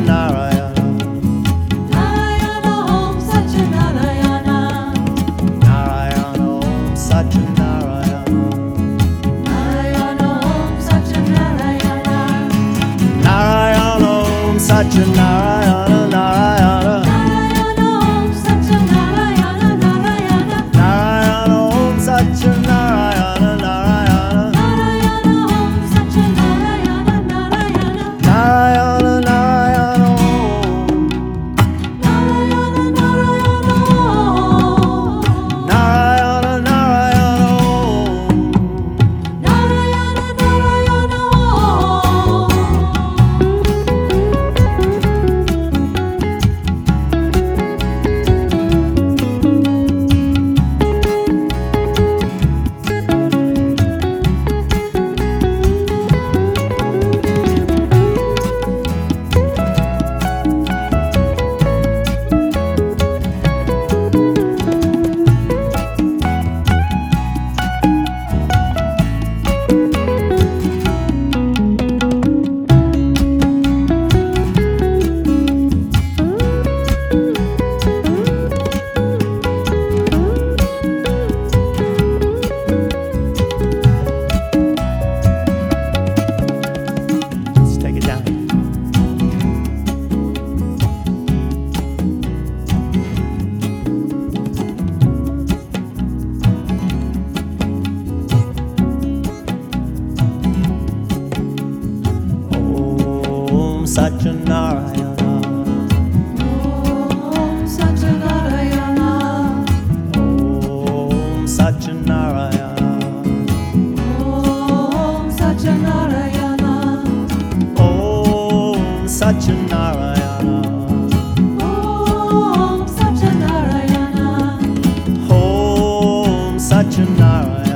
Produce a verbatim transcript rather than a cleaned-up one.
Narayana. Narayana Om Satyanarayana. Narayana Om Satyanarayana. Narayana Om Satyanarayana. Narayana Om Satyanarayana. Narayana. Narayana Om Satyanarayana. Narayana. Narayana Om Satyanarayana. Narayana. Narayana Om Satyanarayana. Narayana. Narayana Narayana Om. Narayana Narayana Om. Narayana Narayana Om. Narayana Narayana Let's take it down. Om Satyanarayana. Om Satyanarayana. Om Satyanarayana. Om Satyanarayana. Om Satyanarayana. Om Satyanarayana. Om Satyanarayana.